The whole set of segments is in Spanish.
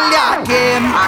Roncarle a quién, ¿A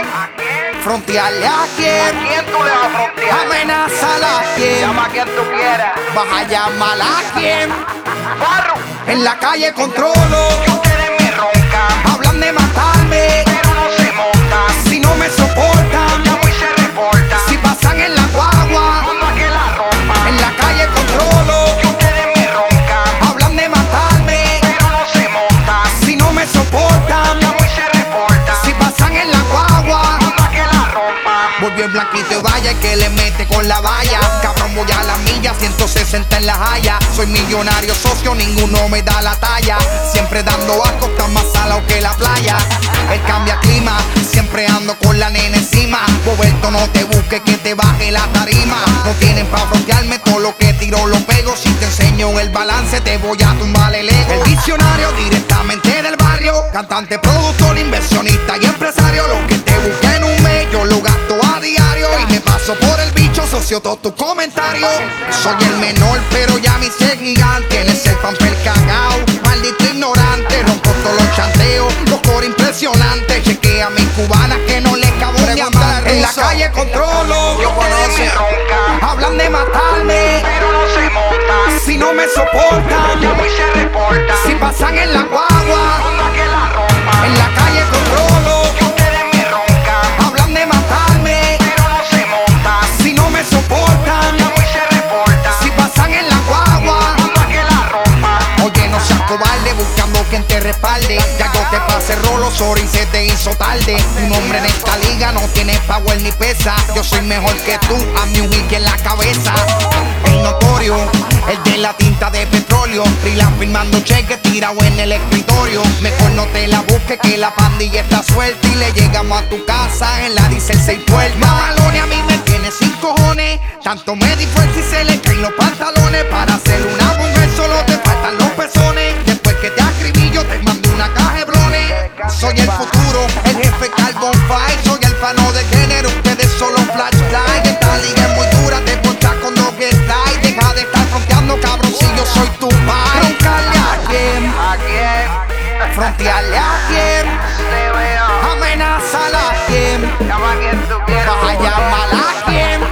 quién? frontearle a ¿A quién, quién tú le vas a frontear? amenazar a quién, Llama a quien tú quieras. vas a llamar a quién. Barro, En la calle controlo, que ustedes me roncan, hablan de matarme. pero no se montan. Si no me soportan, Llamo y se reportan. si pasan en la guagua, Cuando a que la rompan, en la calle controlo, que ustedes me roncan, hablan de matarme. pero no se montan. Si no me soportan, Llamo y se reportan. si pasan en la guagua. Cuando a que la rompan, Volvió el blanquito y vaya que le mete con la valla. Cabrón, voy a la milla, 160 en la haya. Soy millonario socio, ninguno me da la talla. Siempre dando asco, tan más salado que la playa. Él cambia clima, siempre ando con la nena encima. Roberto, no te busques que te baje la tarima. No tienen pa' frontearme, todo lo que tiro lo pego. Si te enseño el balance, te voy a tumbar el ego. El visionario directamente del barrio. Cantante, productor, inversionista y empresario. Lo que te busqué en un mes, yo lo gasto a diario. Y me paso por el bicho, socio, todos tus comentarios. Soy el menor, pero ya mi ser gigante. Él es el pamper cagao, maldito ignorante. Rompo todos los chanteos, los coros impresionantes. Chequea a mis cubanas que no les cabo un diamante. En la calle controlo, que ustedes me roncan, hablan de matarme. pero no se montan. Si no me soportan, Llamo y se reportan. si pasan en la guagua, Cuando a que la rompan, en la calle controlo, que ustedes me roncan, hablan de matarme. pero no se montan. Si no me soportan, Llamo y se reportan. si pasan en la guagua. Cuando a que la rompan, Oye, no seas cobarde, buscando quien te respalde. Ya yo te pasé rolo, sorry, se te hizo tarde. Un hombre en esta liga no tiene power ni pesa. Yo soy mejor que tú, a mi wiki en la cabeza. El notorio, el de la tinta de petróleo. Rila firmando cheques, tirado en el escritorio. Mejor no te la busques que la pandilla está suelta. Y le llegamos a tu casa en la diesel 6 puertas. Malone a mí me tiene sin cojones. Tanto me di fuerza y se le caen los pantalones. Para ser una mujer solo te faltan los pezones. Después que te acribillo te mando una caja de blones. Soy el futuro, el jefe Carbon Fight. Soy el fano de género, ustedes solo flashlight. Esta liga es muy dura, te ponchas con dos que slide. Deja de estar fronteando, cabrón, si yo soy tu pai. Roncarle a quién, ¿a quién? frontearle a quién, Te veo. amenazar a quién, Llama a quien tú quieras. vas a llamar a quién.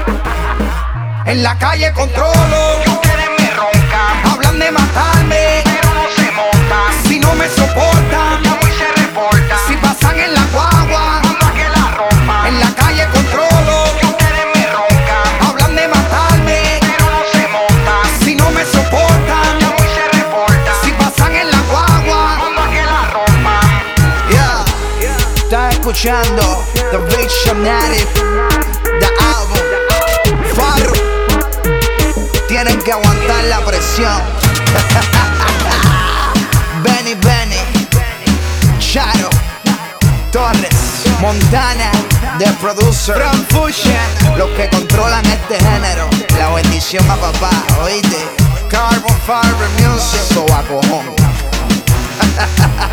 En la calle controlo, Que ustedes me roncan, hablan de matarme. pero no se montan. Si no me soportan, Llamo y se reportan. si pasan en la guagua, Cuando a que la rompan, en la calle controlo, que ustedes me roncan, hablan de matarme. pero no se montan. Si no me soportan, Llamo y se reportan. si pasan en la guagua. Cuando a que la rompan. Yeah, estás escuchando The Visionary, The Album, Farro. Tienen que aguantar la presión. Benny, Charo, Torres, Montana, The Producer, Frank Fusion, los que controlan este género. La bendición a papá, oíste. Carbon Fiber Music, so a cojón.